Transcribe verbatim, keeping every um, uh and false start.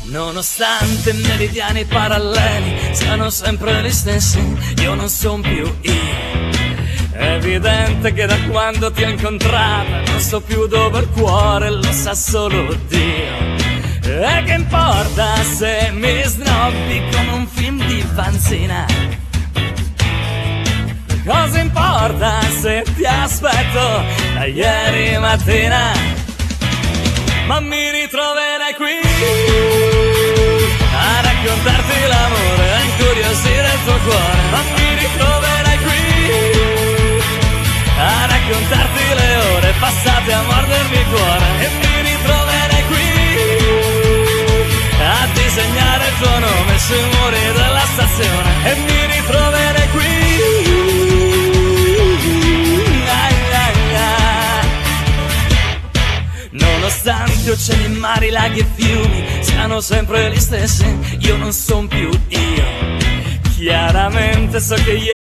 Nonostante meridiani paralleli siano sempre gli stessi, io non son più io. È evidente che da quando ti ho incontrata non so più dove il cuore, lo sa solo Dio. E che importa se mi snobbi come un film di Vanzina? Cosa importa se ti aspetto da ieri mattina? Ma mi ritroverai qui a raccontarti l'amore, a incuriosire il tuo cuore. Ma mi ritroverai qui a raccontarti le ore passate a mordermi il cuore. E mi ritroverai qui a disegnare il tuo nome sui muri della stazione. E mi ritroverai qui. Nonostante oceani, mari, laghi e fiumi siano sempre gli stessi, io non son più io. Chiaramente so che